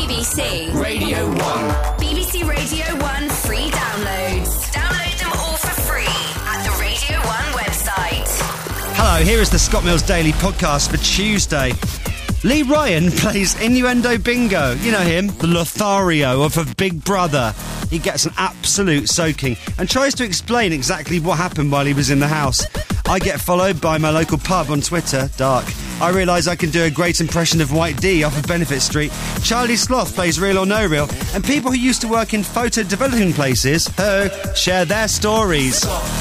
BBC Radio 1. BBC Radio 1 free downloads. Download them all for free at the Radio 1 website. Hello, here is the Scott Mills Daily Podcast for Tuesday. Lee Ryan plays Innuendo Bingo. You know him, the Lothario of Big Brother. He gets an absolute soaking and tries to explain exactly what happened while he was in the house. I get followed by my local pub on Twitter, Dark. I realise I can do a great impression of White D off of Benefit Street. Charlie Sloth plays Real or No Real. And people who used to work in photo developing places, share their stories.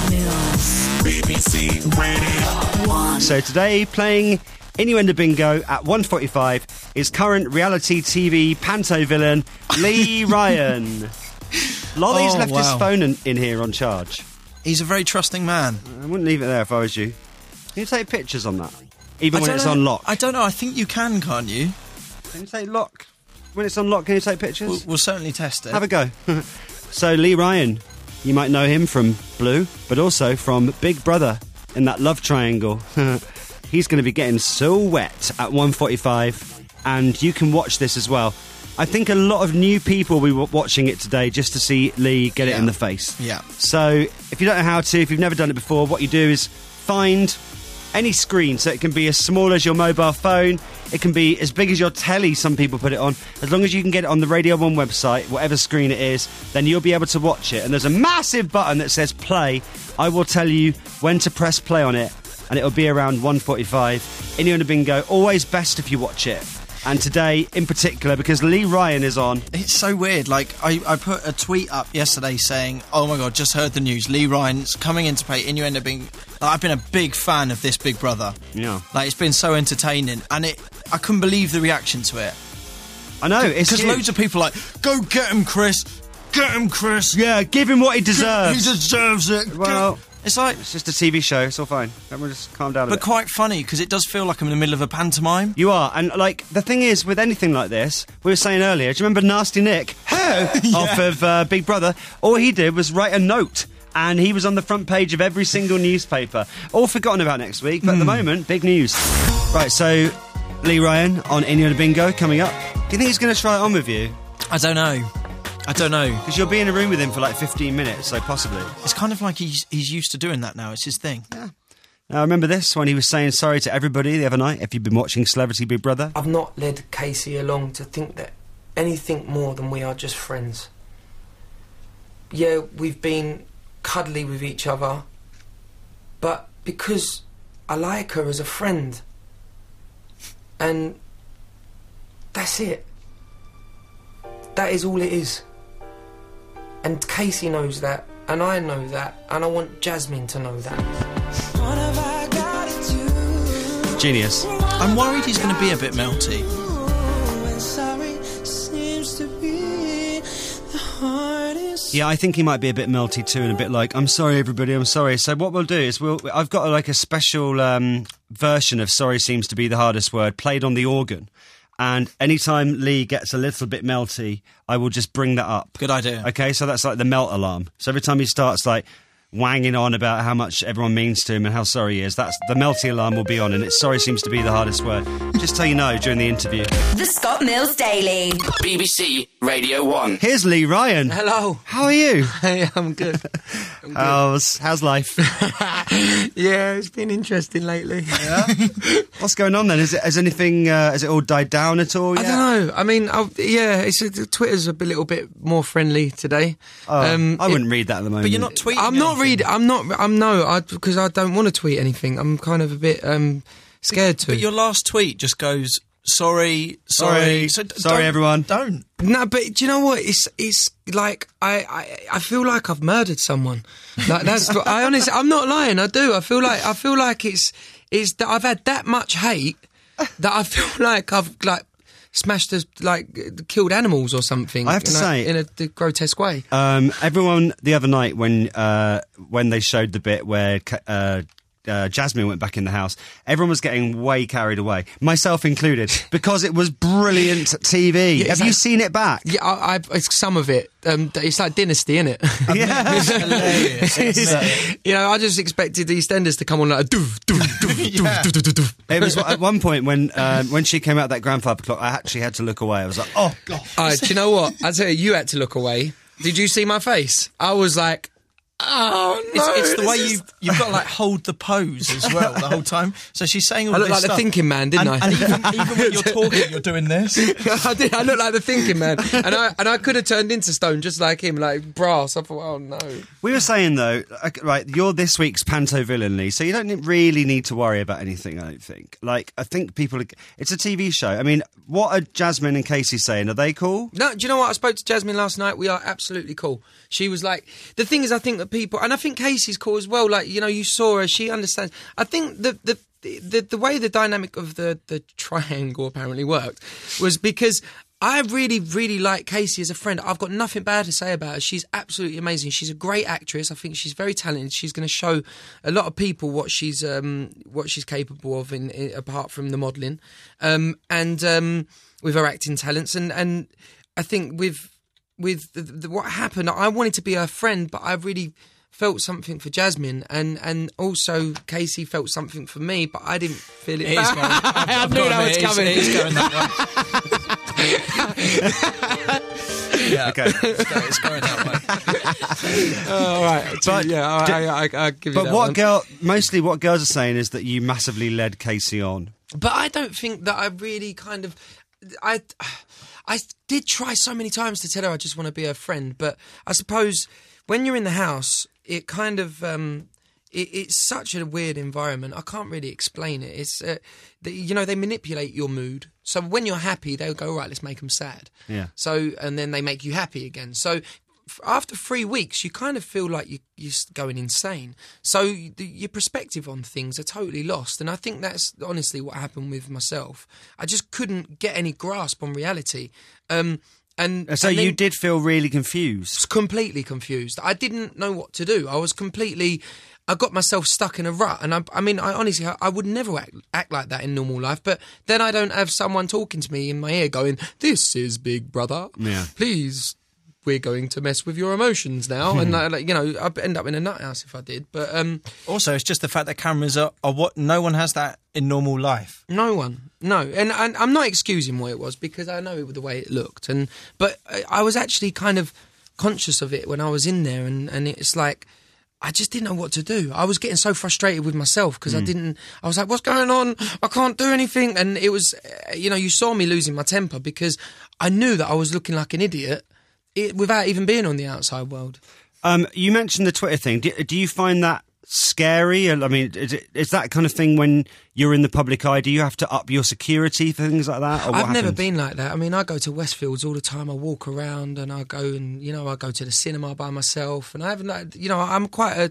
BBC Radio 1. So today, playing Innuendo Bingo at 1:45 is current reality TV panto villain Lee Ryan. Lollie's left his phone in here on charge. He's a very trusting man. I wouldn't leave it there if I was you. Can you take pictures on that? Even when it's on lock? I don't know. I think you can, can't you? Can you take lock? When it's on lock, can you take pictures? We'll certainly test it. Have a go. So, Lee Ryan, you might know him from Blue, but also from Big Brother in that love triangle. He's going to be getting so wet at 1:45, and you can watch this as well. I think a lot of new people will be watching it today just to see Lee get it in the face. Yeah. So, if you don't know how to, if you've never done it before, what you do is find any screen. So it can be as small as your mobile phone, it can be as big as your telly, some people put it on. As long as you can get it on the Radio 1 website, whatever screen it is, then you'll be able to watch it. And there's a massive button that says play. I will tell you when to press play on it, and it'll be around 1:45. Innuendo Bingo, always best if you watch it. And today, in particular, because Lee Ryan is on. It's so weird. Like, I put a tweet up yesterday saying, oh my God, just heard the news. Lee Ryan's coming in to play Innuendo Bingo. I've been a big fan of this Big Brother. Yeah. Like, it's been so entertaining. And I couldn't believe the reaction to it. I know, it's because huge. loads of people are like, go get him, Chris. Get him, Chris. Yeah, give him what he deserves. He deserves it. Well, it's like... it's just a TV show, it's all fine. Everyone just calm down a bit. But quite funny, because it does feel like I'm in the middle of a pantomime. You are, and like, the thing is, with anything like this, we were saying earlier, do you remember Nasty Nick? Off of Big Brother? All he did was write a note, and he was on the front page of every single newspaper. All forgotten about next week, but at the moment, big news. Right, so, Lee Ryan on Innuendo Bingo coming up. Do you think he's going to try it on with you? I don't know. Because you'll be in a room with him for like 15 minutes, so possibly. It's kind of like he's used to doing that now. It's his thing. Yeah. Now, I remember this when he was saying sorry to everybody the other night, if you've been watching Celebrity Big Brother. I've not led Casey along to think that anything more than we are just friends. Yeah, we've been cuddly with each other, but because I like her as a friend. And that's it. That is all it is. And Casey knows that, and I know that, and I want Jasmine to know that. Genius. I'm worried he's going to be a bit melty. Yeah, I think he might be a bit melty too, and a bit like, I'm sorry everybody, I'm sorry. So what we'll do is I've got like a special version of Sorry Seems to Be the Hardest Word played on the organ. And anytime Lee gets a little bit melty, I will just bring that up. Good idea. Okay, so that's like the melt alarm. So every time he starts like wanging on about how much everyone means to him and how sorry he is, that's the melty alarm will be on, and it's Sorry Seems to Be the Hardest Word. Just so you know during the interview. The Scott Mills Daily. BBC Radio 1. Here's Lee Ryan. Hello. How are you? Hey, I'm good. How's life? Yeah, it's been interesting lately. Yeah? What's going on then? Has anything, has it all died down at all yet? I don't know. I mean, Twitter's a little bit more friendly today. I wouldn't read that at the moment. But you're not tweeting. I'm not reading. Because I don't want to tweet anything. I'm kind of a bit scared to. But your last tweet just goes, sorry. Sorry, everyone. Don't. No, but do you know what? It's like I feel like I've murdered someone. Like that's I honestly, I'm not lying. I do. I feel like it's that I've had that much hate that I feel like I've like smashed killed animals or something. I have to say, in a grotesque way. Everyone the other night when they showed the bit where Jasmine went back in the house, everyone was getting way carried away, myself included, because it was brilliant TV. Yeah, Have you seen it back? Yeah, it's some of it. It's like Dynasty, isn't it? Yeah. It's hilarious. You know, I just expected the EastEnders to come on like a doof, doof, doof, doof, doof, doof, doof. It was at one point when she came out that grandfather clock, I actually had to look away. I was like, oh god. Do you know what? I tell you had to look away. Did you see my face? I was like, oh no! It's the way you've got to like hold the pose as well the whole time. So she's saying all I looked this like stuff. the thinking man, didn't I? And even when you're talking, you're doing this. I did. I looked like the thinking man, and I could have turned into stone just like him, like brass. I thought, oh no. We were saying though, right? You're this week's panto villain, Lee, so you don't really need to worry about anything. I don't think. Like, I think people. It's a TV show. I mean, what are Jasmine and Casey saying? Are they cool? No, do you know what? I spoke to Jasmine last night. We are absolutely cool. She was like, the thing is, I think that people, and I think Casey's cool as well. Like, you know, you saw her, she understands. I think the way the dynamic of the triangle apparently worked was because I really, really like Casey as a friend. I've got nothing bad to say about her. She's absolutely amazing. She's a great actress. I think she's very talented. She's going to show a lot of people what she's capable of in apart from the modelling, and with her acting talents. And I think with what happened, I wanted to be her friend, but I really felt something for Jasmine, and also Casey felt something for me, but I didn't feel it. I knew that was coming. It is going that way. Yeah, Okay. it's going that way. All right, But- I give you But that one. mostly what girls are saying is that you massively led Casey on. But I don't think that I really kind of... I did try so many times to tell her I just want to be her friend, but I suppose when you're in the house, it kind of... it's such a weird environment. I can't really explain it. It's, they manipulate your mood. So when you're happy, they'll go, all right, let's make them sad. Yeah. So, and then they make you happy again. So after 3 weeks, you kind of feel like you're going insane. So your perspective on things are totally lost. And I think that's honestly what happened with myself. I just couldn't get any grasp on reality. And So and you then- did feel really confused. was completely confused. I didn't know what to do. I got myself stuck in a rut, and I mean, honestly, I would never act like that in normal life. But then I don't have someone talking to me in my ear, going, "This is Big Brother. Yeah. Please, we're going to mess with your emotions now." And I'd end up in a nut house if I did. But Also, it's just the fact that cameras are what no one has that in normal life. no one, no, and I'm not excusing what it was because I know the way it looked, but I was actually kind of conscious of it when I was in there, and it's like. I just didn't know what to do. I was getting so frustrated with myself because I was like, what's going on? I can't do anything. And it was, you saw me losing my temper because I knew that I was looking like an idiot without even being on the outside world. You mentioned the Twitter thing. Do you find that scary? I mean, is that kind of thing when you're in the public eye? Do you have to up your security for things like that? Or what I've never happens? been like that. I mean, I go to Westfields all the time. I walk around and I go to the cinema by myself. And I haven't, I'm quite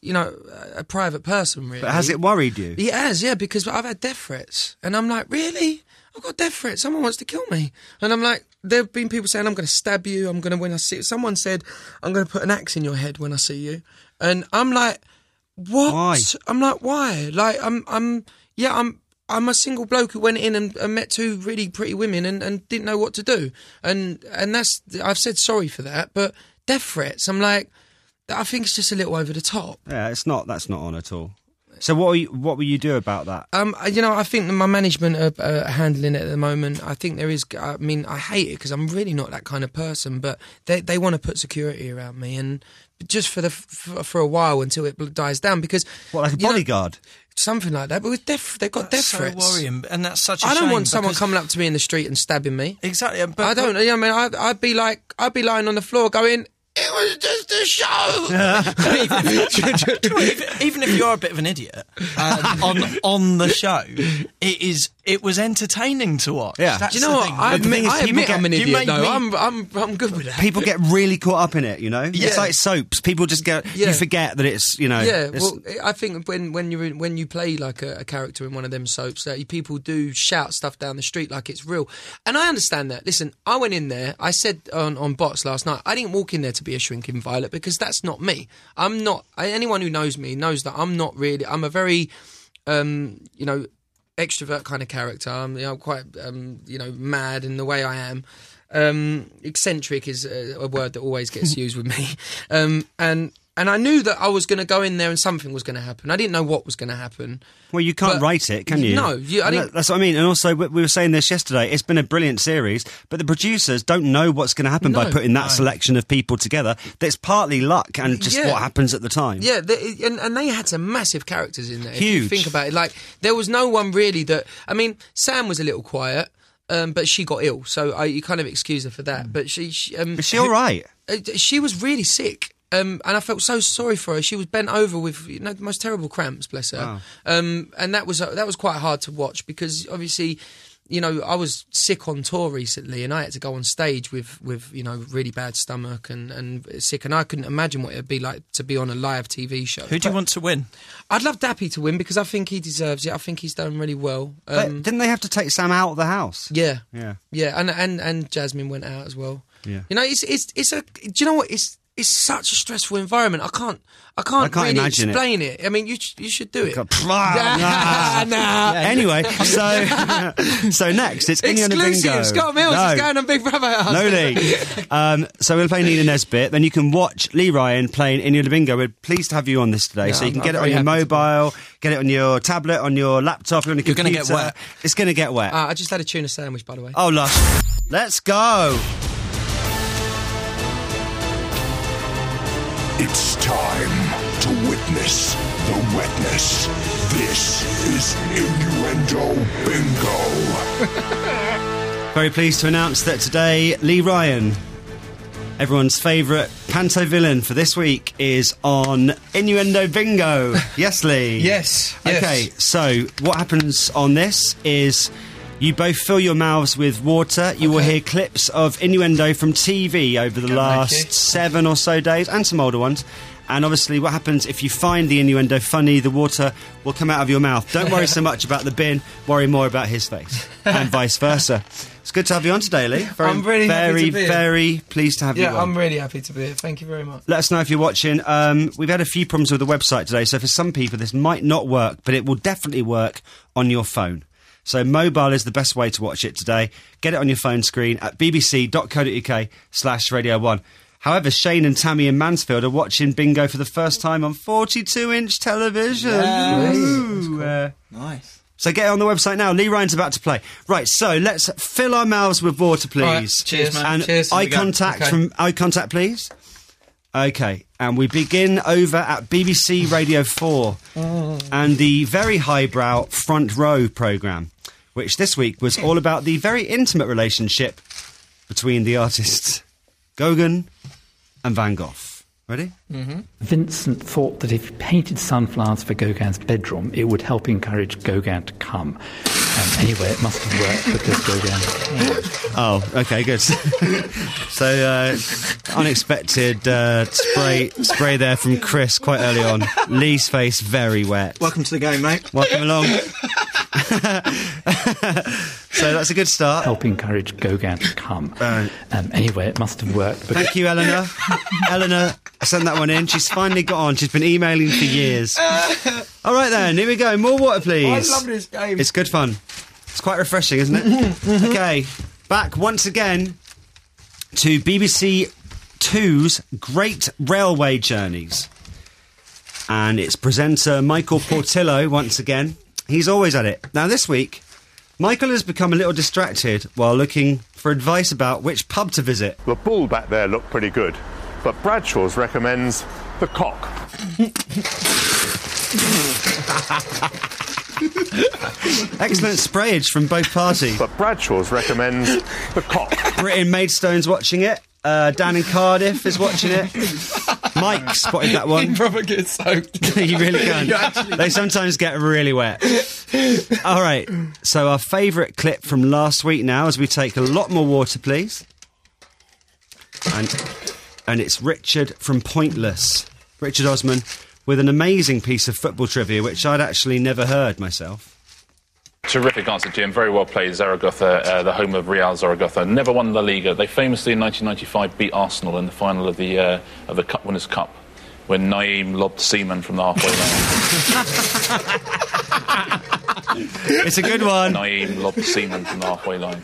a private person, really. But has it worried you? It has, yeah, because I've had death threats. And I'm like, really? I've got death threats. Someone wants to kill me. And I'm like, there have been people saying, I'm going to stab you. When I see you. Someone said, I'm going to put an axe in your head when I see you. And I'm like, what? Why? I'm like, why? Like, I'm a single bloke who went in and met two really pretty women and didn't know what to do. And that's, I've said sorry for that, but death threats, I'm like, I think it's just a little over the top. Yeah, that's not on at all. So what will you do about that? I think that my management are handling it at the moment. I think there is. I mean, I hate it because I'm really not that kind of person. But they want to put security around me, and just for a while until it dies down. Because What, like a bodyguard? something like that. But with they've got death so threats. worrying, and that's such a I don't shame want someone because- coming up to me in the street and stabbing me. Exactly. But, I don't. I mean, I'd be lying on the floor going, "It was just a show." even if you're a bit of an idiot on the show, it was entertaining to watch. Yeah. That's Do you know the what? thing. I But the thing admit, is, people get- I'm an you idiot. made No, me- I'm good with that. People get really caught up in it, you know? Yeah. It's like soaps. People just get... Yeah. You forget that it's, you know... Yeah, it's- well, I think when you play like a character in one of them soaps, people do shout stuff down the street like it's real, and I understand that. Listen, I went in there. I said on Bots last night, I didn't walk in there to be a shrinking violet because that's not me. I'm not. Anyone who knows me knows that I'm not really. I'm a very, extrovert kind of character. I'm quite, mad in the way I am. Eccentric is a word that always gets used with me, and I knew that I was going to go in there and something was going to happen. I didn't know what was going to happen. Well, you can't But- write it, can you? No, that's what I mean. And also, we were saying this yesterday, it's been a brilliant series, but the producers don't know what's going to happen by No. putting that selection of people together. That's partly luck and just Yeah. what happens at the time. Yeah, and they had some massive characters in there. If Huge. you think about it, like there was no one really that. I mean, Sam was a little quiet, but she got ill, so you kind of excuse her for that. But she Is she all right? she was really sick. And I felt so sorry for her. She was bent over with the most terrible cramps, bless her. And that was quite hard to watch because obviously, I was sick on tour recently, and I had to go on stage with really bad stomach and sick, and I couldn't imagine what it'd be like to be on a live TV show. Who do you want to win? I'd love Dappy to win because I think he deserves it. I think he's done really well. But didn't they have to take Sam out of the house? Yeah, Yeah. and Jasmine went out as well. Yeah. It's a. Do you know what? It's such a stressful environment. I can't really imagine it. explain it. I mean, you should do it. Nah. Anyway, so next it's Indiana Bingo. Exclusive. Scott Mills No. is going on Big Brother House. No, Lee. So we're playing Nina Nesbitt. Then you can watch Lee Ryan playing Indiana Bingo. We're pleased to have you on this today. Yeah, so you can I'm get it on very your happy to be. mobile, get it on your tablet, on your laptop, on your You're computer. gonna get wet. It's going to get wet. I just had a tuna sandwich, by the way. Oh, lush. Let's go. It's time to witness the wetness. This is Innuendo Bingo. Very pleased to announce that today, Lee Ryan, everyone's favourite panto villain for this week, is on Innuendo Bingo. Yes, Lee? Yes. Okay, so what happens on this is you both fill your mouths with water. You will hear clips of innuendo from TV over the last 7 or so days, and some older ones. And obviously what happens if you find the innuendo funny, the water will come out of your mouth. Don't worry so much about the bin, worry more about his face, and vice versa. It's good to have you on today, Lee. I'm really happy to be here. very pleased to have you on. Yeah, I'm really happy to be here. Thank you very much. Let us know if you're watching. We've had a few problems with the website today, so for some people this might not work, but it will definitely work on your phone. So mobile is the best way to watch it today. Get it on your phone screen at bbc.co.uk/Radio 1. However, Shane and Tammy in Mansfield are watching Bingo for the first time on 42-inch television. Ooh, Nice. so get on the website now. Lee Ryan's about to play. Right, so let's fill our mouths with water, please. All right, cheers, man. And Cheers. eye Here we go. contact Okay. eye contact, please. Okay, and we begin over at BBC Radio 4 and the very highbrow Front Row programme, which this week was all about the very intimate relationship between the artists Gauguin and Van Gogh. Ready? Vincent thought that if he painted sunflowers for Gauguin's bedroom, it would help encourage Gauguin to come. Anyway, it must have worked because Gauguin came. Oh, okay, good. So, unexpected spray there from Chris quite early on. Lee's face very wet. Welcome to the game, mate. Welcome along. So that's a good start. Help encourage Gauguin to come. Anyway, it must have worked because Thank you, Eleanor. Eleanor, I sent that one in. She's finally got on. She's been emailing for years. All right, then. Here we go. More water, please. I love this game. It's good fun. It's quite refreshing, isn't it? Okay. Back once again to BBC 2's Great Railway Journeys. And it's presenter Michael Portillo once again. He's always at it. Now, this week, Michael has become a little distracted while looking for advice about which pub to visit. The bull back there looked pretty good, but Bradshaw's recommends the cock. Excellent sprayage from both parties. But Bradshaw's recommends the cock. Brit in Maidstone's watching it. Dan in Cardiff is watching it. Mike spotted that one. You probably get soaked. You really can. They sometimes get really wet. All right, so our favourite clip from last week now, as we take a lot more water, please. And it's Richard from Pointless. Richard Osman with an amazing piece of football trivia, which I'd actually never heard myself. Terrific answer, Jim. Very well played. Zaragoza, the home of Real Zaragoza, never won La Liga. They famously in 1995 beat Arsenal in the final of the Cup Winners' Cup when Naeem lobbed Seaman from the halfway line. It's a good one. Naeem lobbed Seaman from the halfway line.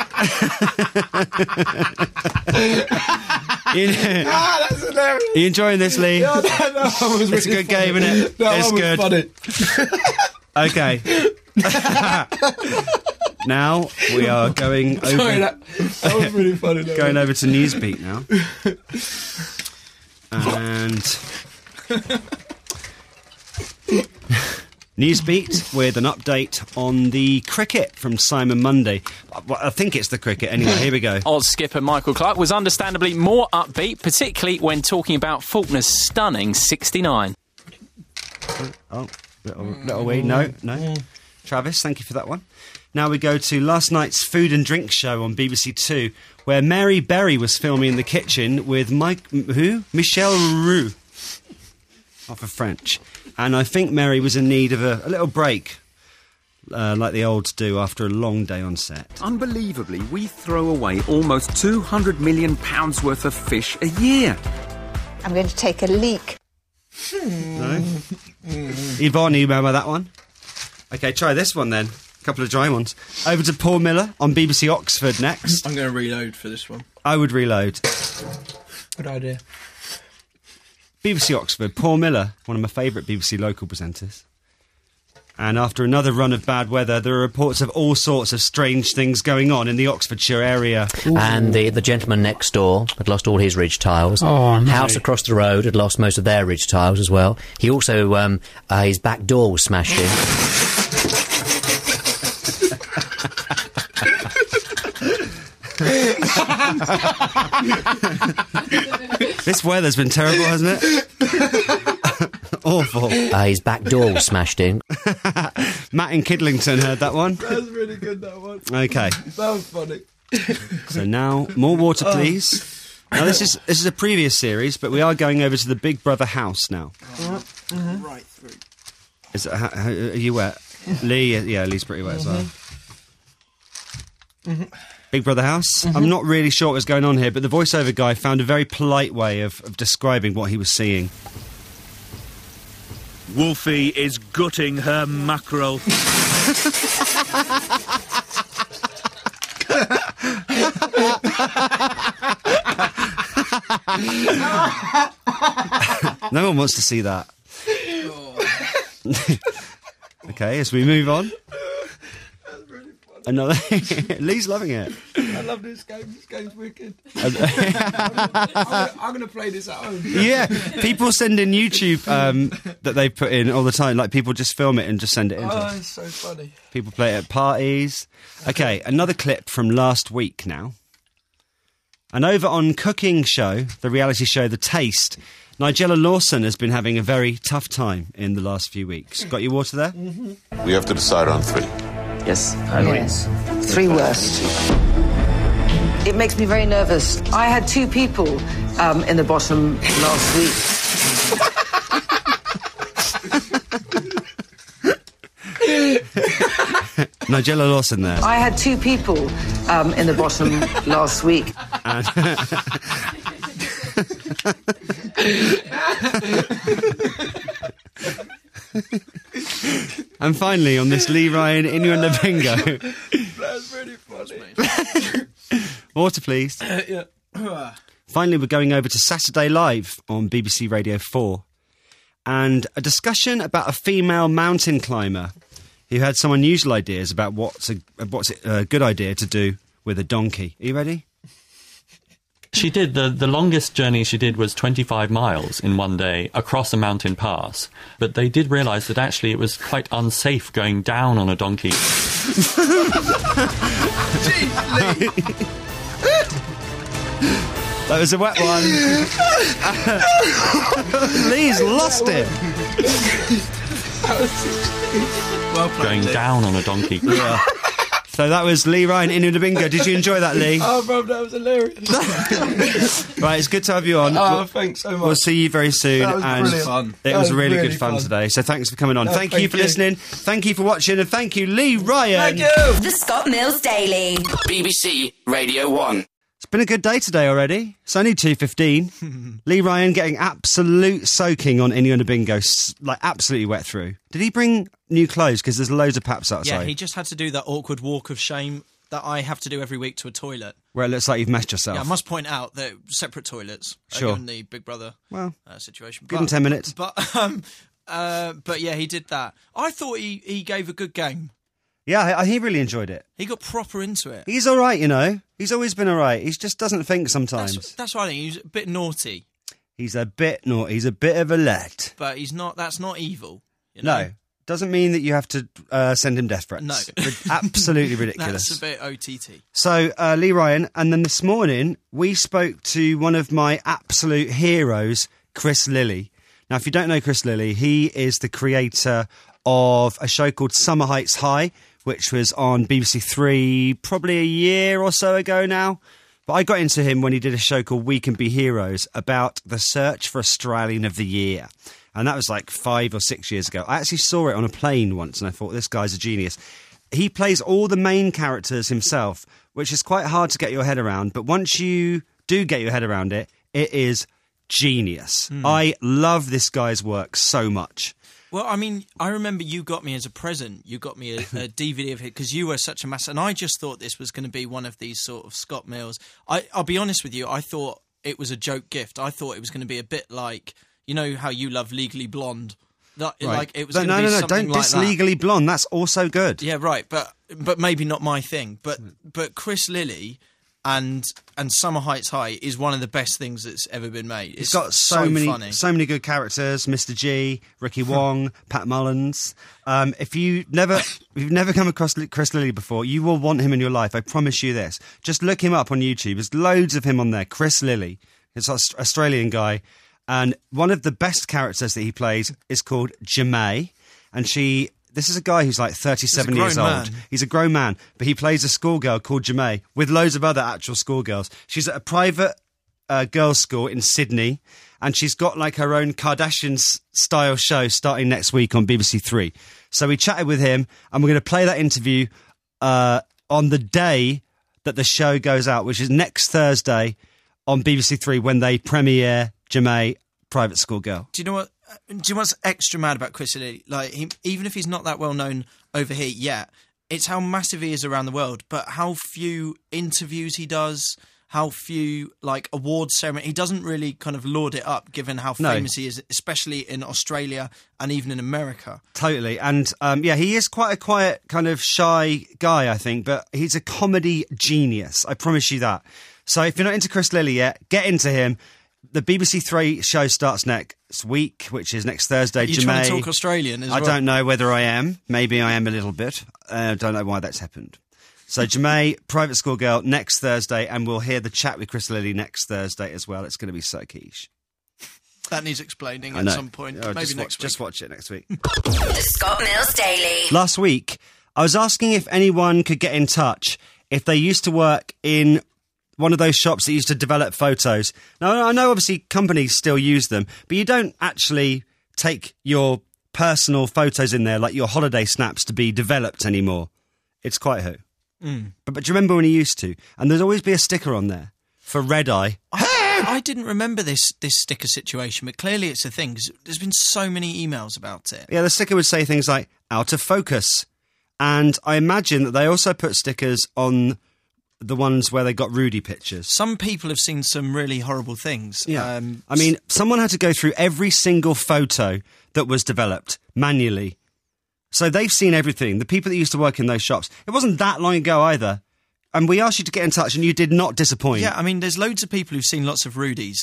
That's hilarious. Are you enjoying this, Lee? No, It's a good game, isn't it? It's good. Funny. Okay. Now we are going over. Sorry, that was really funny. Going over to Newsbeat now. And Newsbeat with an update on the cricket from Simon Mundy. Well, I think it's the cricket anyway. Here we go. Oz skipper Michael Clarke was understandably more upbeat, particularly when talking about Faulkner's stunning 69. Oh, little wee. No. Travis, thank you for that one. Now we go to last night's food and drink show on BBC Two, where Mary Berry was filming in the kitchen with Michel Roux, off of French. And I think Mary was in need of a little break, like the olds do after a long day on set. Unbelievably, we throw away almost £200 million worth of fish a year. I'm going to take a leak. No? Yvonne, you remember that one? Okay, try this one then. A couple of dry ones. Over to Paul Miller on BBC Oxford next. I'm going to reload for this one. I would reload. Good idea. BBC Oxford, Paul Miller, one of my favourite BBC local presenters. And after another run of bad weather, there are reports of all sorts of strange things going on in the Oxfordshire area. Ooh. And the gentleman next door had lost all his ridge tiles. Oh, no. House across the road had lost most of their ridge tiles as well. He also, his back door was smashed in. This weather's been terrible, hasn't it? Awful. His back door was smashed in. Matt in Kidlington heard that one. That was really good, that one. Okay. That was funny. So now, more water, please. Now, this is a previous series, but we are going over to the Big Brother house now. Right through. Is it, are you wet? Lee, yeah, Lee's pretty wet as well. Big Brother house. I'm not really sure what was going on here, but the voiceover guy found a very polite way of describing what he was seeing. Wolfie is gutting her mackerel. No one wants to see that. Okay, as we move on. Another. Lee's loving it. I love this game. This game's wicked. I'm going to play this at home. Yeah, people send in YouTube that they put in all the time. Like, people just film it and just send it in. Oh, it's so funny. People play it at parties. Okay, another clip from last week now. And over on Cooking Show, the reality show The Taste, Nigella Lawson has been having a very tough time in the last few weeks. Got your water there? We have to decide on 3. Yes, I agree. Yes. 3 worst. It makes me very nervous. I had 2 people in the bottom last week. Nigella Lawson there. I had 2 people in the bottom last week. And finally, on this Lee Ryan Innuendo Bingo. That's really funny. Water, please. Yeah. Finally, we're going over to Saturday Live on BBC Radio 4. And a discussion about a female mountain climber who had some unusual ideas about what's a good idea to do with a donkey. Are you ready? She did. The longest journey she did was 25 miles in one day across a mountain pass. But they did realise that actually it was quite unsafe going down on a donkey. That was a wet one. Lee's lost it. Well played, Going Lee. down on a donkey. Yeah. So that was Lee Ryan in the bingo. Did you enjoy that, Lee? Oh, bro, that was hilarious. Right, it's good to have you on. Oh, thanks so much. We'll see you very soon. That was and brilliant. Fun. It That was was really really good fun fun. today. So thanks for coming on. No, thank you thank for you. listening. Thank you for watching. And thank you, Lee Ryan. Thank you. The Scott Mills Daily. BBC Radio 1. It's been a good day today already. It's only 2:15. Lee Ryan getting absolute soaking on Innuendo Bingo, like absolutely wet through. Did he bring new clothes? Because there's loads of paps outside. Yeah, he just had to do that awkward walk of shame that I have to do every week to a toilet. Where it looks like you've messed yourself. Yeah, I must point out that separate toilets, Sure. given the Big Brother situation. Give him 10 minutes. But yeah, he did that. I thought he gave a good game. Yeah, he really enjoyed it. He got proper into it. He's all right, you know. He's always been all right. He just doesn't think sometimes. That's what I think. He's a bit naughty, He's a bit naughty. He's a bit of a let. but he's not. That's not evil. You know? No. Doesn't mean that you have to send him death threats. No. Absolutely ridiculous. That's a bit OTT. So, Lee Ryan, and then this morning, we spoke to one of my absolute heroes, Chris Lilly. Now, if you don't know Chris Lilly, he is the creator of a show called Summer Heights High, which was on BBC Three probably a year or so ago now. But I got into him when he did a show called We Can Be Heroes about the search for Australian of the Year. And that was like 5 or 6 years ago. I actually saw it on a plane once and I thought, this guy's a genius. He plays all the main characters himself, which is quite hard to get your head around. But once you do get your head around it, it is genius. I love this guy's work so much. Well, I mean, I remember you got me as a present. You got me a DVD of it because you were such a massive. And I just thought this was going to be one of these sort of Scott Mills. I'll be honest with you. I thought it was a joke gift. I thought it was going to be a bit like, you know how you love Legally Blonde. Like it was. No, going to be no, something don't like diss that. Legally Blonde. That's also good. Yeah, right. But maybe not my thing. But Chris Lilly and Summer Heights High is one of the best things that's ever been made. It's got so funny. many good characters. Mr. G, Ricky Wong, Pat Mullins. If you've never come across Chris Lilly before, you will want him in your life. I promise you this. Just look him up on YouTube. There's loads of him on there. Chris Lilly. It's an Australian guy. And one of the best characters that he plays is called Jemay. And this is a guy who's like 37 years old. man. He's a grown man, but he plays a schoolgirl called Jemay with loads of other actual schoolgirls. She's at a private girls' school in Sydney, and she's got like her own Kardashian-style show starting next week on BBC Three. So we chatted with him, and we're going to play that interview on the day that the show goes out, which is next Thursday on BBC Three when they premiere Jemay, Private School Girl. Do you know what? Do you know what's extra mad about Chris Lilly? Like, even if he's not that well known over here yet, it's how massive he is around the world. But how few interviews he does, how few like award ceremony. He doesn't really kind of laud it up, given how famous he is, especially in Australia and even in America. Totally, and he is quite a quiet, kind of shy guy, I think, but he's a comedy genius. I promise you that. So if you're not into Chris Lilly yet, get into him. The BBC Three show starts next week, which is next Thursday. Are you trying to talk Australian as well? I don't know whether I am. Maybe I am a little bit. I don't know why that's happened. So Jemay, Private School Girl, next Thursday, and we'll hear the chat with Chris Lilly next Thursday as well. It's going to be so quiche. That needs explaining I at know. some point. Oh, Maybe next week. Just watch it next week. The Scott Mills Daily. Last week, I was asking if anyone could get in touch if they used to work in one of those shops that used to develop photos. Now, I know obviously companies still use them, but you don't actually take your personal photos in there, like your holiday snaps, to be developed anymore. It's quite who. But do you remember when you used to? And there'd always be a sticker on there for Red Eye. I didn't remember this sticker situation, but clearly it's a thing. 'Cause there's been so many emails about it. Yeah, the sticker would say things like, out of focus. And I imagine that they also put stickers on the ones where they got Rudy pictures. Some people have seen some really horrible things. Yeah. I mean, someone had to go through every single photo that was developed manually. So they've seen everything. The people that used to work in those shops. It wasn't that long ago either. And we asked you to get in touch and you did not disappoint. Yeah, I mean, there's loads of people who've seen lots of Rudys.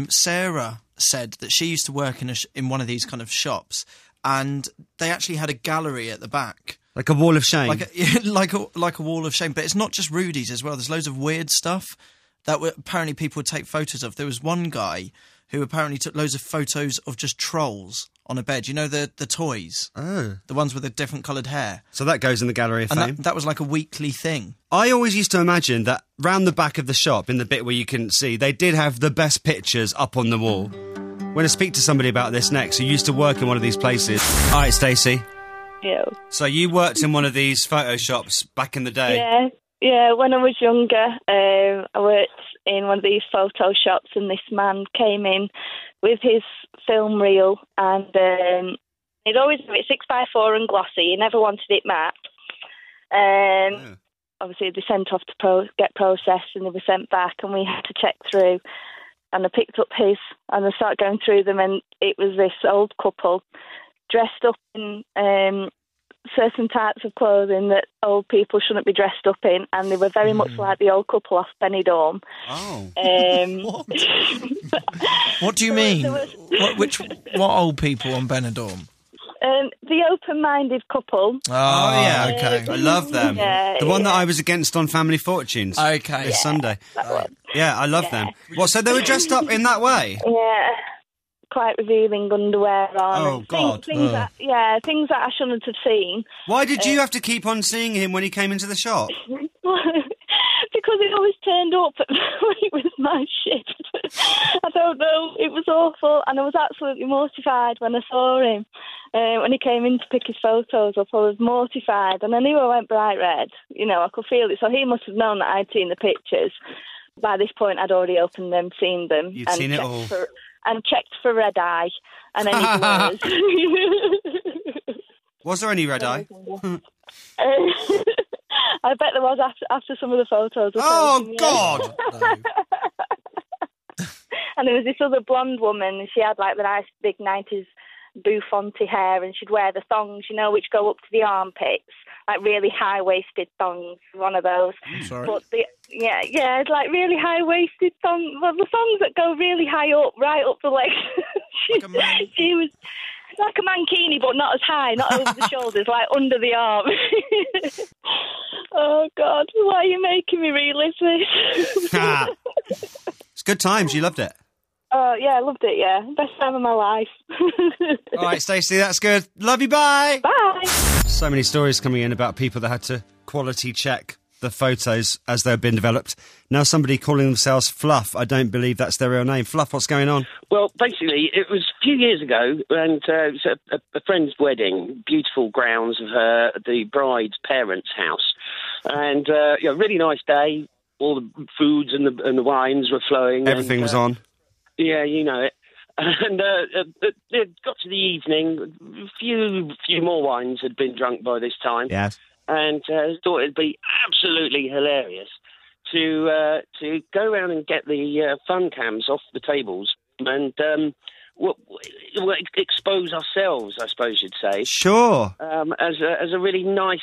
Sarah said that she used to work in one of these kind of shops and they actually had a gallery at the back. Like a wall of shame. Like a wall of shame. But it's not just Rudy's as well. There's loads of weird stuff. that apparently people would take photos of. There was one guy who apparently took loads of photos of just trolls on a bed. You know, the toys? Oh. The ones with the different coloured hair. So that goes in the Gallery of Fame? And that was like a weekly thing. I always used to imagine that round the back of the shop, in the bit where you couldn't see, they did have the best pictures up on the wall. We're going to speak to somebody about this next, who used to work in one of these places. All right, Stacey. Yeah. So you worked in one of these photo shops back in the day? Yeah. When I was younger, I worked in one of these photo shops, and this man came in with his film reel, and he'd always have it 6x4 and glossy. He never wanted it matte. Obviously, they sent off to get processed, and they were sent back, and we had to check through. And I picked up his, and I started going through them, and it was this old couple dressed up in certain types of clothing that old people shouldn't be dressed up in, and they were very much like the old couple off Benidorm. Oh. What do you mean? What old people on Benidorm? The open-minded couple. Oh, yeah, okay. I love them. Yeah, the one that I was against on Family Fortunes. Okay. This Sunday. Yeah, I love them. What, so they were dressed up in that way? Yeah. Quite revealing underwear on. Oh, God. Things that I shouldn't have seen. Why did you have to keep on seeing him when he came into the shop? Because he always turned up when it was my shift. I don't know. It was awful, and I was absolutely mortified when I saw him. When he came in to pick his photos up, I was mortified, and I knew I went bright red. You know, I could feel it. So he must have known that I'd seen the pictures. By this point, I'd already opened them, seen them. You'd seen it all. And checked for red eye and any blurs. Was there any red eye? I bet there was after some of the photos. Oh, God! And there was this other blonde woman, and she had like the nice big 90s bouffanty hair, and she'd wear the thongs, you know, which go up to the armpits, like really high-waisted thongs, one of those. Sorry. But it's like really high-waisted thongs, well, the thongs that go really high up, right up the legs. She was like a mankini, but not as high, not over the shoulders, like under the arm. Oh, God, why are you making me relive this? It's good times, you loved it. Oh, yeah, I loved it, yeah. Best time of my life. All right, Stacey, that's good. Love you, bye! Bye! So many stories coming in about people that had to quality check the photos as they've been developed. Now somebody calling themselves Fluff. I don't believe that's their real name. Fluff, what's going on? Well, basically, it was a few years ago, and it was a friend's wedding, beautiful grounds of the bride's parents' house. And, really nice day. All the foods and the wines were flowing. Everything was on. Yeah, you know it. And it got to the evening. A few more wines had been drunk by this time. Yes. And thought it'd be absolutely hilarious to go around and get the fun cams off the tables and expose ourselves, I suppose you'd say. Sure. As a really nice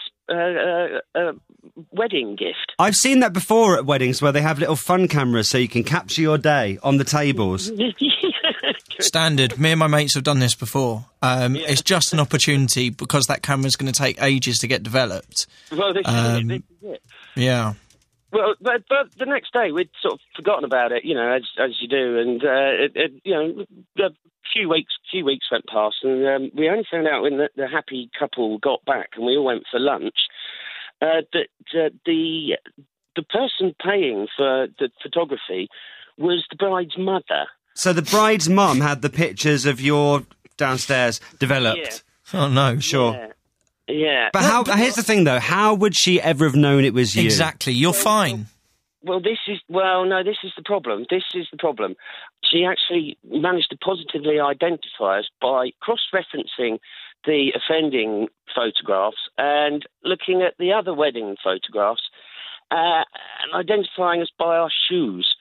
wedding gift. I've seen that before at weddings where they have little fun cameras so you can capture your day on the tables. Standard. Me and my mates have done this before. It's just an opportunity because that camera's going to take ages to get developed. Well, this is it. Yeah. Well, but the next day we'd sort of forgotten about it, you know, as you do, and a few weeks went past, and we only found out when the happy couple got back, and we all went for lunch, that the person paying for the photography was the bride's mother. So the bride's mum had the pictures of your downstairs developed. Yeah. Oh no, sure. Yeah. But here's the thing, though. How would she ever have known it was you? Exactly. You're fine. Well, this is the problem. She actually managed to positively identify us by cross-referencing the offending photographs and looking at the other wedding photographs and identifying us by our shoes.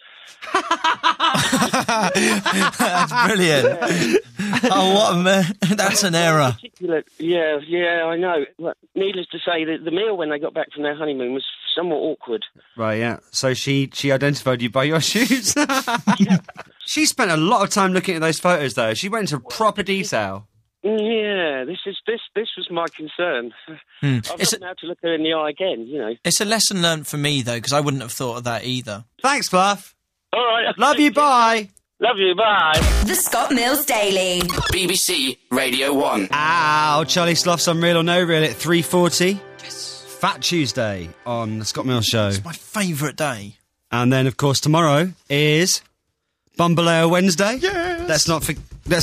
That's brilliant. Oh, what a man. That's an error. Yeah, I know. Well, needless to say, the meal when they got back from their honeymoon was somewhat awkward. Right, yeah. So she identified you by your shoes. She spent a lot of time looking at those photos, though. She went into proper detail. Yeah, this was my concern. I've got now to look her in the eye again, you know. It's a lesson learned for me, though, because I wouldn't have thought of that either. Thanks, Fluff. All right. Love you, bye. Love you, bye. The Scott Mills Daily. BBC Radio 1. Ow, Charlie Sloth's on Real or No Real at 3:40. Yes. Fat Tuesday on the Scott Mills Show. It's my favourite day. And then, of course, tomorrow is Bumbaleo Wednesday. Yes. Let's not forget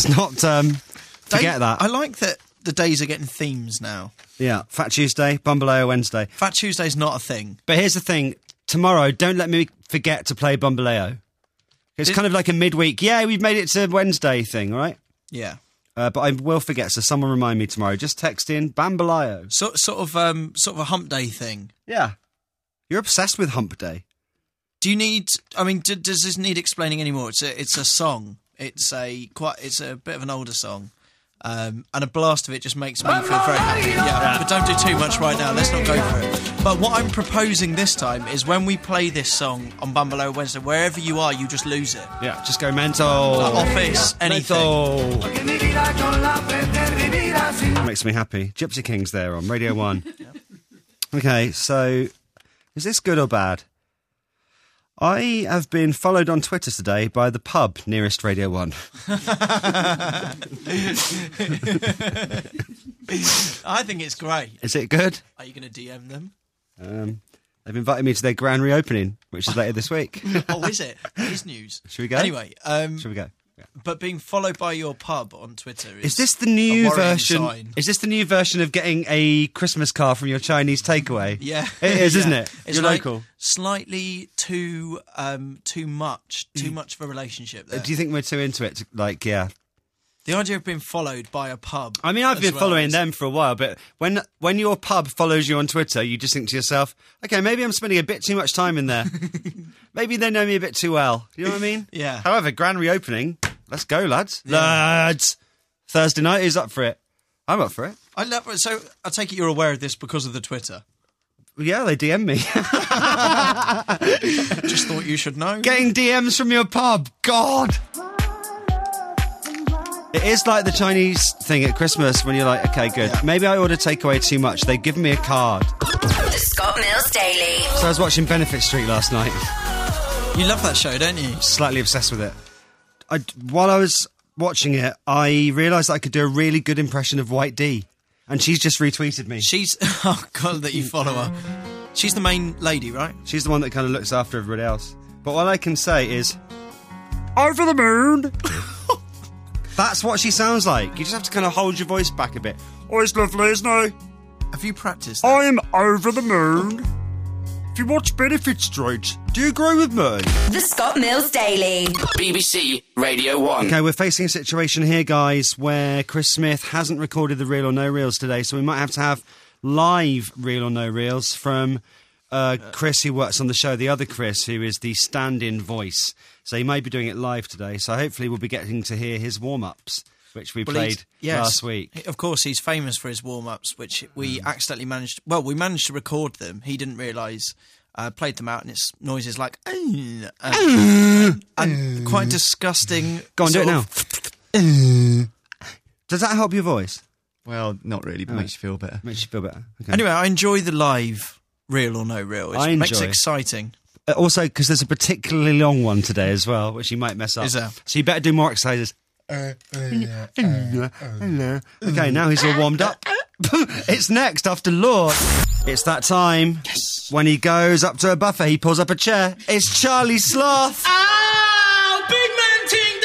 that. I like that the days are getting themes now. Yeah, Fat Tuesday, Bumbaleo Wednesday. Fat Tuesday's not a thing. But here's the thing. Tomorrow, don't let me forget to play Bumbaleo. It's kind of like a midweek, we've made it to Wednesday thing, all right? Yeah. But I will forget, so someone remind me tomorrow. Just text in Bambaleo. Sort of a hump day thing. Yeah. You're obsessed with hump day. Do you need... I mean, does this need explaining anymore? It's a song. It's a bit of an older song. And a blast of it just makes me feel very happy. Yeah, but don't do too much right now. Let's not go for it. But what I'm proposing this time is when we play this song on Bumbaleo Wednesday, wherever you are, you just lose it. Yeah, just go mental. Office, anything. Makes me happy. Gypsy King's there on Radio 1. Okay, so is this good or bad? I have been followed on Twitter today by the pub nearest Radio 1. I think it's great. Is it good? Are you going to DM them? They've invited me to their grand reopening, which is later this week. Oh, is it? It is news. Should we go? Anyway. Should we go? Yeah. But being followed by your pub on Twitter is this the new version? Sign. Is this the new version of getting a Christmas card from your Chinese takeaway? Yeah, it is, isn't it? It's You're like local. Slightly too much of a relationship there. Do you think we're too into it? The idea of being followed by a pub. I mean, I've been following them for a while, but when your pub follows you on Twitter, you just think to yourself, okay, maybe I'm spending a bit too much time in there. Maybe they know me a bit too well. You know what I mean? Yeah. However, grand reopening. Let's go, lads. Yeah. Lads. Thursday night, who's up for it? I'm up for it. I love it. So I take it you're aware of this because of the Twitter. Yeah, they DM me. Just thought you should know. Getting DMs from your pub. God. It is like the Chinese thing at Christmas when you're like, okay, good. Yeah. Maybe I order takeaway too much. They give me a card. The Scott Mills Daily. So I was watching Benefit Street last night. You love that show, don't you? Slightly obsessed with it. While I was watching it, I realised that I could do a really good impression of White D. And she's just retweeted me. She's... Oh, God, that you follow her. She's the main lady, right? She's the one that kind of looks after everybody else. But what I can say is... Over the moon! That's what she sounds like. You just have to kind of hold your voice back a bit. Oh, it's lovely, isn't it? Have you practiced that? I am over the moon. If you watch Benefit Street, do you agree with me? The Scott Mills Daily. BBC Radio 1. Okay, we're facing a situation here, guys, where Chris Smith hasn't recorded the Real or No Reels today, so we might have to have live Real or No Reels from Chris, who works on the show, the other Chris, who is the stand-in voice. So he may be doing it live today, so hopefully we'll be getting to hear his warm-ups, which we played last week. Of course, he's famous for his warm-ups, which we accidentally managed... Well, we managed to record them. He didn't realise. Played them out, and it's noises like... and quite disgusting... Go on, do it now. Does that help your voice? Well, not really, but makes you feel better. Makes you feel better. Okay. Anyway, I enjoy the live Real or No Real. It makes it exciting. Also, because there's a particularly long one today as well, which you might mess up. Is there? So you better do more exercises. Okay, now he's all warmed up. It's next after Lord. It's that time. Yes. When he goes up to a buffet, he pulls up a chair. It's Charlie Sloth. Oh, big man ting.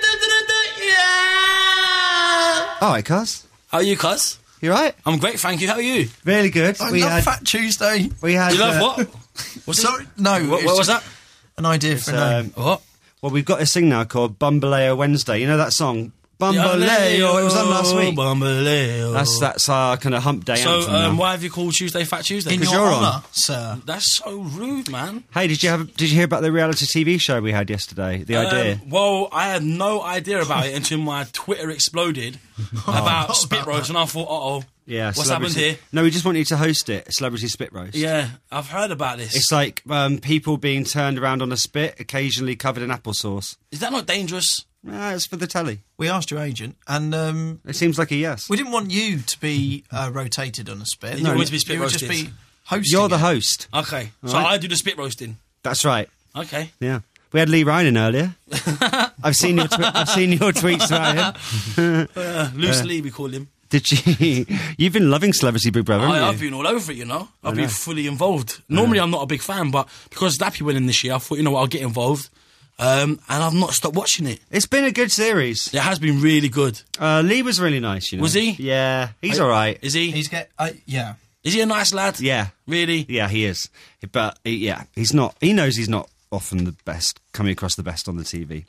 Yeah. All right, cuz. How are you, cuz? You right? I'm great, thank you. How are you? Really good. I love Fat Tuesday. We had. You love what? What's Sorry, no. What was that? An idea for what? Well, we've got a thing now called Bumbaleo Wednesday. You know that song? Bumbaleo. It was on last week. Bumbaleo. That's our kind of hump day anthem. So, why have you called Tuesday Fat Tuesday? In your honour, sir. That's so rude, man. Hey, did you hear about the reality TV show we had yesterday? The idea. Well, I had no idea about it until my Twitter exploded about spit roast, and I thought, uh-oh. Yeah, what's happened here? No, we just want you to host it, Celebrity Spit Roast. Yeah, I've heard about this. It's like people being turned around on a spit, occasionally covered in applesauce. Is that not dangerous? It's for the telly. We asked your agent, and it seems like a yes. We didn't want you to be rotated on a spit. You want to be spit you would roasted. just be hosting. You're the host. Okay, so Right. I do the spit roasting. That's right. Okay. Yeah. We had Lee Ryan in earlier. I've seen your tweets about him. Loose Lee, we call him. Did you? You've been loving Celebrity Big Brother, haven't you? I've been all over it, you know. I've I been know. fully involved. Normally, I'm not a big fan, but because Dappy went in this year, I thought, you know what, I'll get involved. And I've not stopped watching it. It's been a good series. It has been really good. Lee was really nice, you know. Was he? Yeah, he's all right. Is he? Yeah. Is he a nice lad? Yeah. Really? Yeah, he is. But, yeah, he's not... He knows he's not often the best, coming across the best on the TV.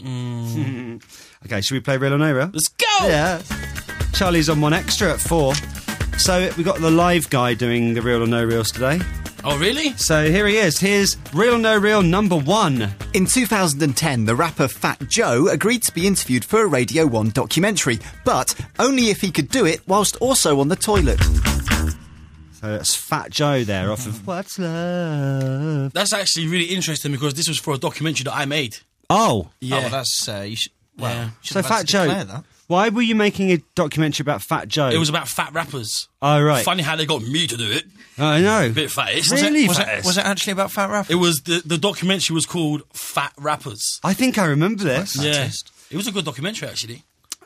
Okay, should we play Real or No Real? Let's go! Yeah. Charlie's on 1Extra at 4. So, we got the live guy doing the Real or No Reals today. Oh, really? So, here he is. Here's Real or No Real number 1. In 2010, the rapper Fat Joe agreed to be interviewed for a Radio 1 documentary, but only if he could do it whilst also on the toilet. So that's Fat Joe there off of What's Love. That's actually really interesting because this was for a documentary that I made. Oh. Yeah. Oh, well, that's... you should, well, Yeah. you should So have had Fat to Joe, declare that. why were you making a documentary about Fat Joe? It was about fat rappers. Oh, right. Funny how they got me to do it. I know. A bit fattish. Really Was fattish. it actually about fat rappers? It was the documentary was called Fat Rappers. I think I remember this. Yeah. It was a good documentary actually.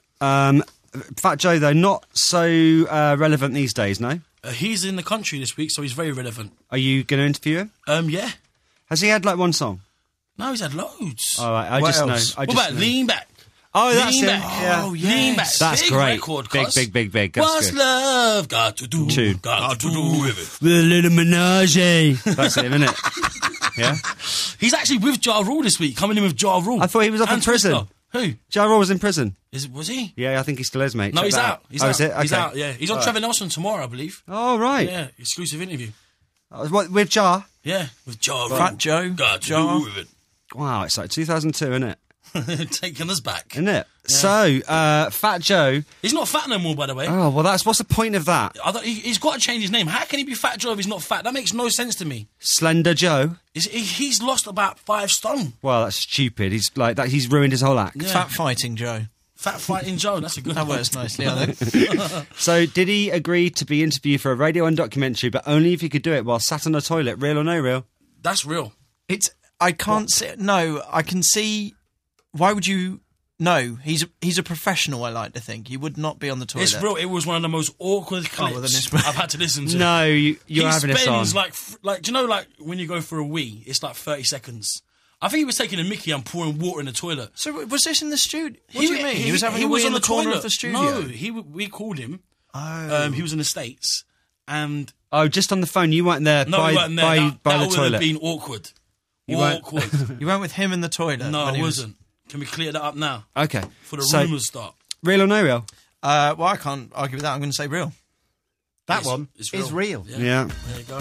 Fat Joe, though, not so relevant these days, no? He's in the country this week, so he's very relevant. Are you going to interview him? Yeah. Has he had, like, one song? No, he's had loads. All right, I What just else? know. What about Lean Back? Oh, that's Lean it. Back. Yeah. Oh, Lean Back. That's Big great. record, Big, cuz. big, big. That's What's good. love got to do? Tune. Got to do with it. With a little menage. That's him, isn't it? Yeah. He's actually with Ja Rule this week, coming in with Ja Rule. I thought he was up in And prison. Twister. Who? Ja Rule was in prison. Was he? Yeah, I think he still is, mate. No, Check he's that out. He's oh, out. is it? Okay. He's out, yeah. He's on All Trevor right. Nelson tomorrow, I believe. Oh, right. Yeah, exclusive interview. What, with Ja? Yeah, with Ja Rule. Fat Joe. Got to Ja. do with it. Wow, it's like 2002, isn't it? Taking us back. Isn't it? So, Fat Joe... He's not fat no more, by the way. Oh, well, what's the point of that? He's got to change his name. How can he be Fat Joe if he's not fat? That makes no sense to me. Slender Joe? He's lost about 5 stone. Well, that's stupid. He's like that. He's ruined his whole act. Yeah. Fat Fighting Joe. Fat Fighting Joe, that's a good That one. works nicely, I think. So, did he agree to be interviewed for a Radio 1 documentary, but only if he could do it while sat on a toilet? Real or no real? That's real. I can't see... No, I can see... Why would you... No, he's a professional, I like to think. He would not be on the toilet. It's real. It was one of the most awkward clips well, then it's- I've had to listen to. No, you're having this on. He spends like, do you know, like when you go for a wee, it's like 30 seconds. I think he was taking a mickey and pouring water in the toilet. So was this in the studio? What do you mean? He was having a wee in the corner of the studio? No, we called him. Oh. He was in the States, and Oh, just on the phone. You weren't there no, by, we weren't there. by, That by the would toilet. have been awkward. You weren't- Awkward. You went with him in the toilet? No, when I he was- wasn't. Can we clear that up now? Okay. For the So, rumours start. Real or no real? Well, I can't argue with that. I'm going to say real. That It's- one it's is real. Yeah. There you go.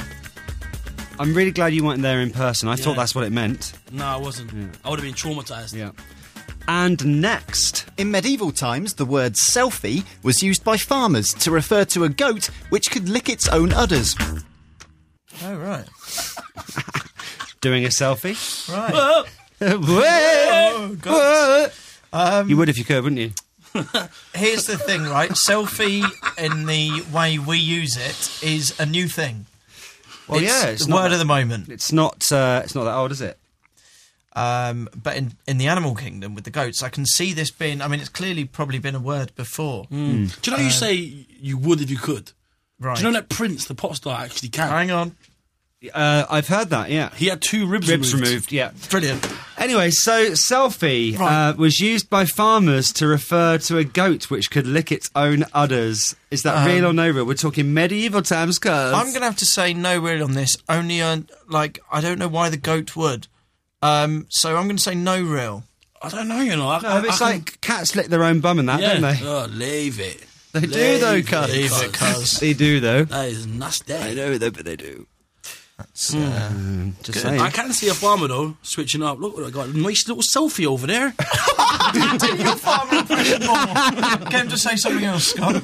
I'm really glad you weren't there in person. I thought Yeah. that's what it meant. No, I wasn't. I would have been traumatised. Yeah. And next. In medieval times, the word selfie was used by farmers to refer to a goat which could lick its own udders. Oh, right. Doing a selfie. Right. Whoa, God. You would if you could, wouldn't you? Here's the thing, right? Selfie, in the way we use it, is a new thing. Well, yeah, it's the not word that- of the moment. It's not that old, is it? But in the animal kingdom with the goats, I can see this being. I mean, it's clearly probably been a word before. Do you know you say you would if you could? Right. Do you know that Prince, the pop star, actually can? Hang on. I've heard that, yeah. He had 2 ribs removed, yeah. Brilliant. Anyway, so selfie was used by farmers to refer to a goat which could lick its own udders. Is that real or no real? We're talking medieval times, cuz. I'm going to have to say no real on this. Only, I don't know why the goat would. So I'm going to say no real. I don't know, you know. No, it's like cats lick their own bum and that, yeah. don't they? Oh, leave it. They do, though, cuz. Leave it, cuz. They do, though. That is nasty. I know, though, but they do. That's, just saying. I can see a farmer, though, switching up. Look what I got. A nice little selfie over there. Do your farmer impression more. Get him to say something else, Scott.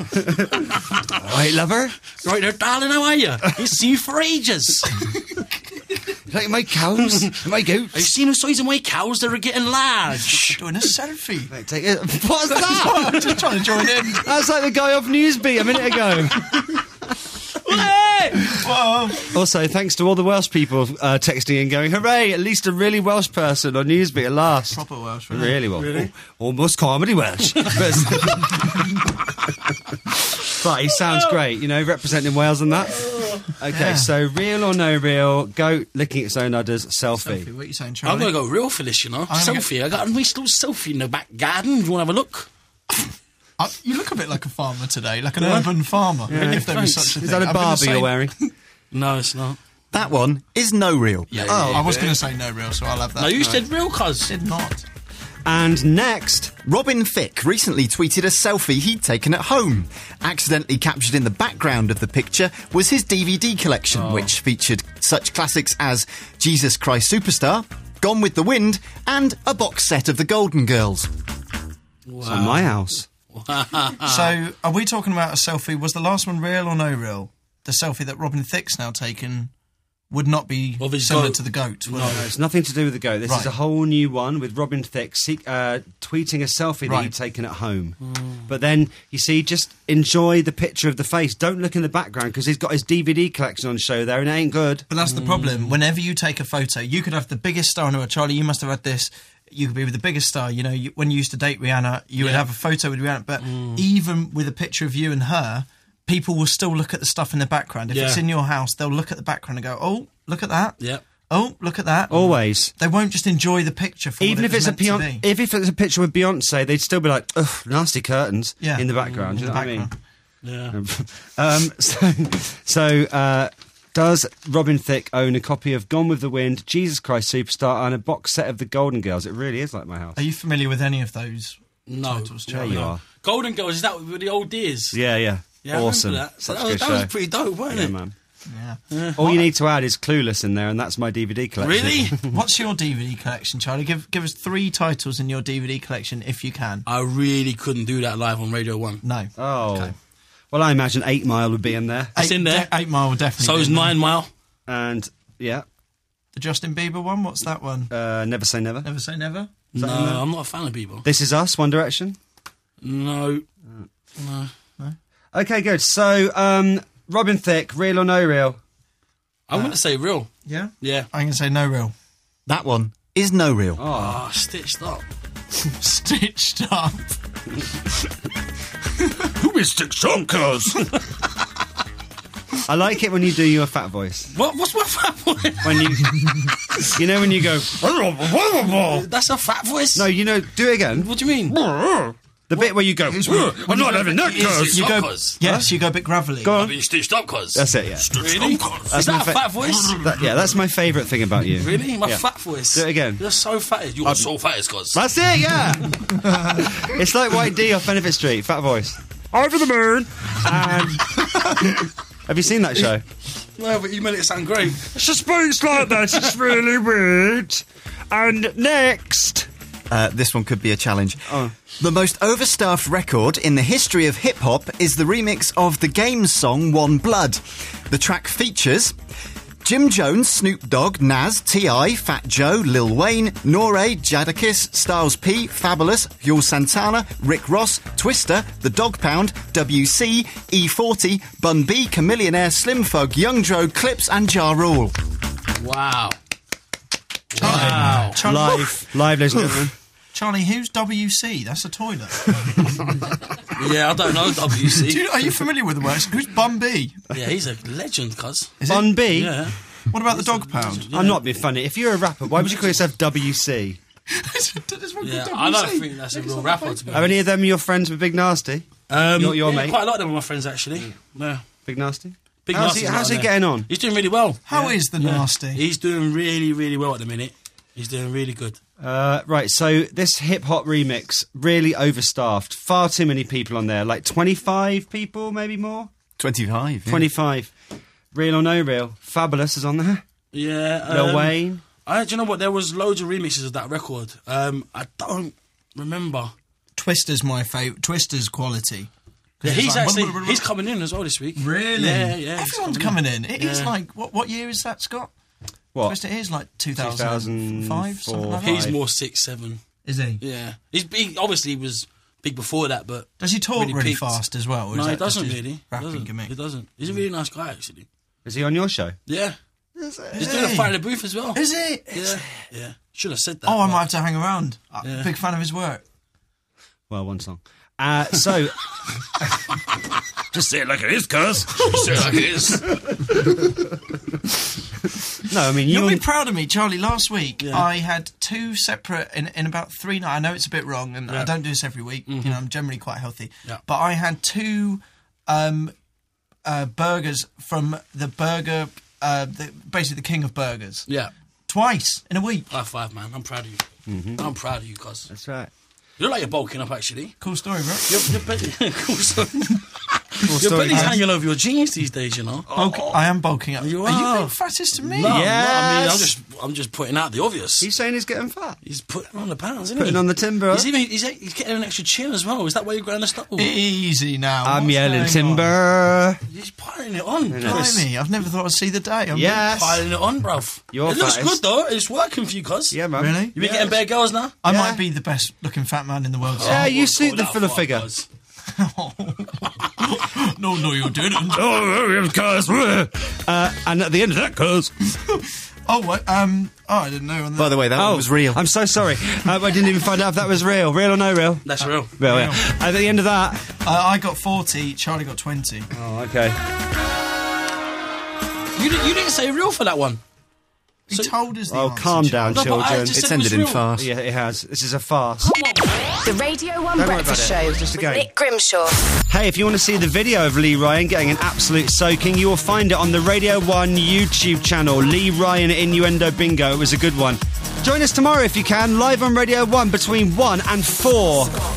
Right, lover? Right there, darling, how are you? It's seen you for ages. Like my cows, my goats. Have you seen the size of my cows? They're getting large. Doing a selfie. Mate, take it. What's that? I'm just trying to join in. That's like the guy off Newsbeat a minute ago. Also, thanks to all the Welsh people texting and going, hooray, at least a really Welsh person on Newsbeat at last. Proper Welsh, Really well. Really? Almost comedy Welsh. But he sounds great, representing Wales and that. Okay, so real or no real, goat licking its own udders, selfie. What are you saying, Charlie? I'm going to go real for this, Selfie. I got a nice little selfie in the back garden. Do you want to have a look? You look a bit like a farmer today, like an urban farmer. Yeah. If there was such a thing. Is that a Barbie you're wearing? No, it's not. That one is no real. I was going to say no real, so I'll have that. No, you said real, cuz. Did not. And next, Robin Thicke recently tweeted a selfie he'd taken at home. Accidentally captured in the background of the picture was his DVD collection, which featured such classics as Jesus Christ Superstar, Gone with the Wind, and a box set of the Golden Girls. Wow. It's on my house. So, are we talking about a selfie? Was the last one real or no real? The selfie that Robin Thicke's now taken would not be similar to the goat. No, it's nothing to do with the goat. This is a whole new one with Robin Thicke tweeting a selfie that he'd taken at home. But then, you see, just enjoy the picture of the face. Don't look in the background because he's got his DVD collection on show there and it ain't good. But that's the problem. Whenever you take a photo, you could have the biggest star in the world. Charlie, you must have had this. You could be with the biggest star. When you used to date Rihanna, you would have a photo with Rihanna. But even with a picture of you and her, people will still look at the stuff in the background. If it's in your house, they'll look at the background and go, "Oh, look at that." Yeah. Oh, look at that. Always. They won't just enjoy the picture for even what if it's if it's a picture with Beyonce, they'd still be like, "Ugh, nasty curtains" in the background. Do you know what I mean? Yeah. Does Robin Thicke own a copy of Gone with the Wind, Jesus Christ Superstar, and a box set of the Golden Girls? It really is like my house. Are you familiar with any of those titles, Yeah, Charlie? you are. Golden Girls, is that with the old dears? Yeah. I Awesome. remember that. Such that a good was show. pretty dope, wasn't it? Man. Yeah. All you need to add is Clueless in there, and that's my DVD collection. Really? What's your DVD collection, Charlie? Give us 3 titles in your DVD collection, if you can. I really couldn't do that live on Radio 1. No. Oh. Okay. Well, I imagine 8 Mile would be in there. It's in there. 8 Mile would definitely So be is in there. 9 Mile. And, yeah. The Justin Bieber one? What's that one? Never Say Never. Never Say Never? No, I'm not a fan of Bieber. This Is Us, One Direction. No. Okay, good. So, Robin Thicke, real or no real? I'm going to say real. Yeah? Yeah. I'm going to say no real. That one is no real. Oh, stitched up. Stitched up. Who is stitched up, cuz? I like it when you do your fat voice. What's my fat voice? When you... when you go... That's a fat voice? No, do it again. What do you mean? The bit where you go... I'm not having that, cuz. You go a bit gravelly. Go on. I've been stitched up, cuz. That's it, yeah. Really? Is that a fat voice? That's my favourite thing about you. Really? My fat voice? Do it again. You're so fat. You're so fat, cuz. That's it, yeah. It's like White D off Benefit Street, fat voice. Over the moon. Have you seen that show? No, but you made it sound great. She speaks like that. It's really weird. And next... This one could be a challenge. The most overstaffed record in the history of hip-hop is the remix of the Games song One Blood. The track features Jim Jones, Snoop Dogg, Nas, T.I., Fat Joe, Lil Wayne, Nore, Jadakiss, Styles P, Fabulous, Yul Santana, Rick Ross, Twista, The Dog Pound, WC, E40, Bun B, Chamillionaire, Slim Thug, Young Dro, Clips and Ja Rule. Wow. Wow. Live, ladies and gentlemen. Charlie, who's WC? That's a toilet. Yeah, I don't know WC. Are you familiar with the words? Who's Bun B? Yeah, he's a legend, cuz. Bun B? Yeah. What about the Dog Pound? I'm not being funny. If you're a rapper, why would you call yourself WC? Yeah, I don't think that's a real rapper, to be honest. Are any of them your friends with Big Nasty? Your mate? Quite a lot of them are my friends, actually. Yeah. Big Nasty? Big how's Nasty. he getting on? He's doing really well. How is the Nasty? He's doing really, really well at the minute. He's doing really good. Right, so this hip-hop remix, really overstaffed. Far too many people on there. Like 25 people, maybe more? 25, yeah. 25. Real or no real? Fabulous is on there. Yeah. Lil Wayne. Do you know what? There was loads of remixes of that record. I don't remember. Twister's my favourite. Twister's quality. Yeah, he's coming in as well this week. Really? Yeah. Everyone's coming in. It is like, what year is that, Scott? What? Twisted Ears, like 2005, something like that. He's more 6, 7. Is he? Yeah. He's big. Obviously, he was big before that, but does he talk really peaked. fast as well? Or No, is he that doesn't just his really. rapping gimmick? He doesn't. He's a really nice guy, actually. Is he on your show? Yeah. Is He's doing a fight in the booth as well. Is he? Yeah. Should have said that. Oh, I might have to hang around. I'm a big fan of his work. Well, one song. So... Just say it like it is, cuz. Say it like it is. No, I mean... You'll be proud of me, Charlie. Last week, I had 2 separate... In about 3 nights... I know it's a bit wrong, and I don't do this every week. You know, I'm generally quite healthy. Yeah. But I had 2 burgers from the burger... basically the king of burgers. Yeah. Twice in a week. High five, man. I'm proud of you. I'm proud of you, cuz. That's right. You look like you're bulking up, actually. Cool story, bro. Cool story. Your belly's hanging over your jeans these days, you know. I am bulking up. You are you are. being fattest to me? No, Yes. I mean, I'm just putting out the obvious. He's saying he's getting fat. He's putting on the pounds, isn't Putting he? on the timber. He's getting an extra chin as well. Is that why you're growing the stubble? Easy now. I'm What's yelling going timber. He's piling it on. Blimey, I've never thought I'd see the day. I'm Yes. Piling it on, bruv. You're It looks fattest. good, though. It's working for you, cuz. Yeah, man. Really? You been getting bare girls now? I might be the best looking fat man in the world. Yeah, you suit the fuller figure. No, you didn't. Oh, cuz. And at the end of that, cuz... I didn't know. By the way, that one was real. I'm so sorry. I didn't even find out if that was real. Real or no real? That's real. Real, yeah. At the end of that... I got 40, Charlie got 20. Oh, okay. You didn't say real for that one. He told us the Oh, answer, calm down, No, but I children. just It's said it was ended in real. farce. Yeah, it has. This is a farce. The Radio 1 Don't worry Breakfast about it. Show It's just a with game. Nick Grimshaw. Hey, if you want to see the video of Lee Ryan getting an absolute soaking, you will find it on the Radio 1 YouTube channel. Lee Ryan Innuendo Bingo. It was a good one. Join us tomorrow if you can, live on Radio 1 between 1 and 4.